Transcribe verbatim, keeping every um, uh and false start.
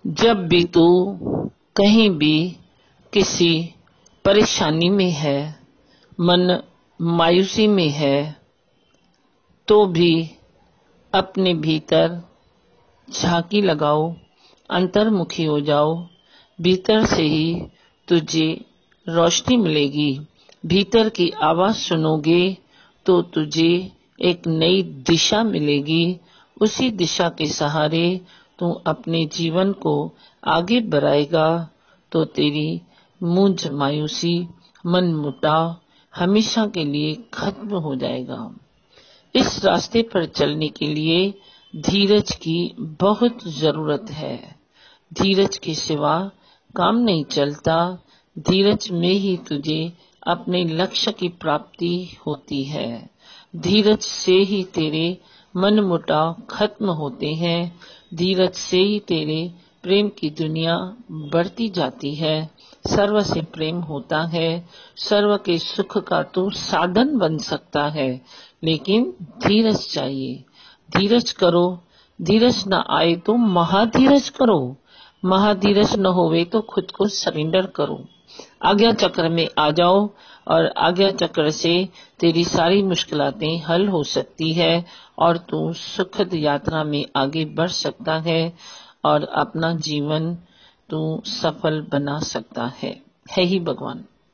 जब भी तू कहीं भी किसी परेशानी में है, मन मायूसी में है, तो भी अपने भीतर झांकी लगाओ, अंतर्मुखी हो जाओ। भीतर से ही तुझे रोशनी मिलेगी। भीतर की आवाज सुनोगे तो तुझे एक नई दिशा मिलेगी। उसी दिशा के सहारे तू अपने जीवन को आगे बढ़ाएगा तो तेरी मूंझ मायूसी, मन मुटाव हमेशा के लिए खत्म हो जाएगा। इस रास्ते पर चलने के लिए धीरज की बहुत जरूरत है। धीरज के सिवा काम नहीं चलता। धीरज में ही तुझे अपने लक्ष्य की प्राप्ति होती है। धीरज से ही तेरे मन मुटाव खत्म होते हैं। धीरज से ही तेरे प्रेम की दुनिया बढ़ती जाती है। सर्व से प्रेम होता है। सर्व के सुख का तू साधन बन सकता है, लेकिन धीरज चाहिए। धीरज करो। धीरज न आए तो महाधीरज करो। महाधीरज न होवे तो खुद को सरेंडर करो। आज्ञा चक्र में आ जाओ और आज्ञा चक्र से तेरी सारी मुश्किलातें हल हो सकती है और तू सुखद यात्रा में आगे बढ़ सकता है और अपना जीवन तू सफल बना सकता है। है ही भगवान।